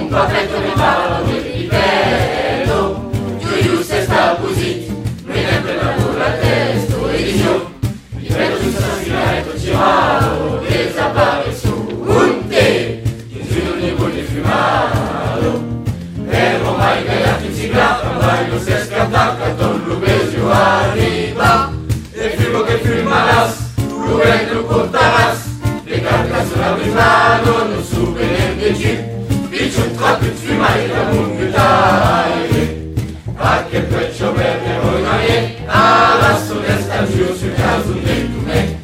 pa fetto mi parlo di ripeto, giù se sta così, noi sempre la burra testo e di giù, ripeto giù sta sigaretto ci vado, desappare su un te, giù di buoni firmato, e ormai gaiati si grappa, vai lo si è scattato, Don Lubesio arriva, e firmo che firmarás, lo vendo portarás, le cartas sulla mano, non su venendo giù, dice un tratto in firma e la munditai, a che preccio verde voi non è, alla sonesta giù sul caso del tu me.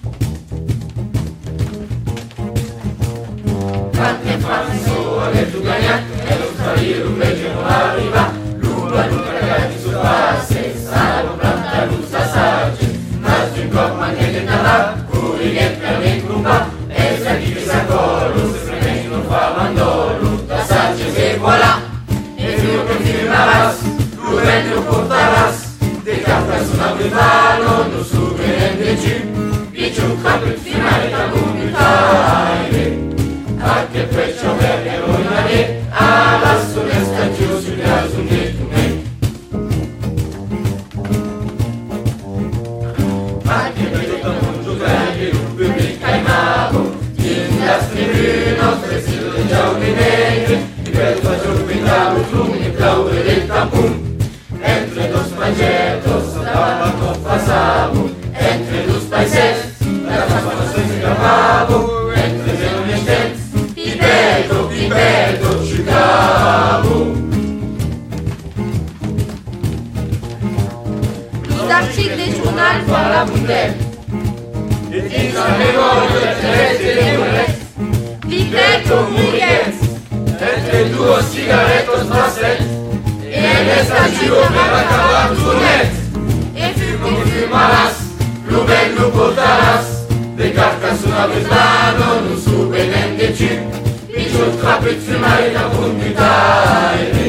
Tante fanno alle tu gagnato, e lo sparire un vecchio non arriva, l'uva ragazzi su passe, salvo planta l'usa sagge, ma su in coppa niente da cui che per me crupa, e sa di che sa collo, se freme non fa mandolo, la sagge se voilà, e fino che firmarás, lo vende lo portarás, de cartas una mano, non su venende giù, dice un capo il finale da comunità. A che preccio verde voi non è, alla sonesta giù sul caso di tu me. A che preccio non giocare che non pubblica in mago, in la scrivino, presido di giorni negri, di quel giorno pintavo flumi, e claude del tampum, entre dos progettos, andava no passavo, entre dos países, las transformações se gravavam, entre os instantes, Pipeto, Chicago. Los articles des journaux par la bouteille. Et dins la memoria de Celeste de Mulet, Pipeto, Muriez. entre duos cigaretos macet, e nesta giro per acabar tu net, Et firmo fut que firmarás, lo ben lo portarás, de cartas una vez mano, non su venende giù, dice un trappet firmare da comunità.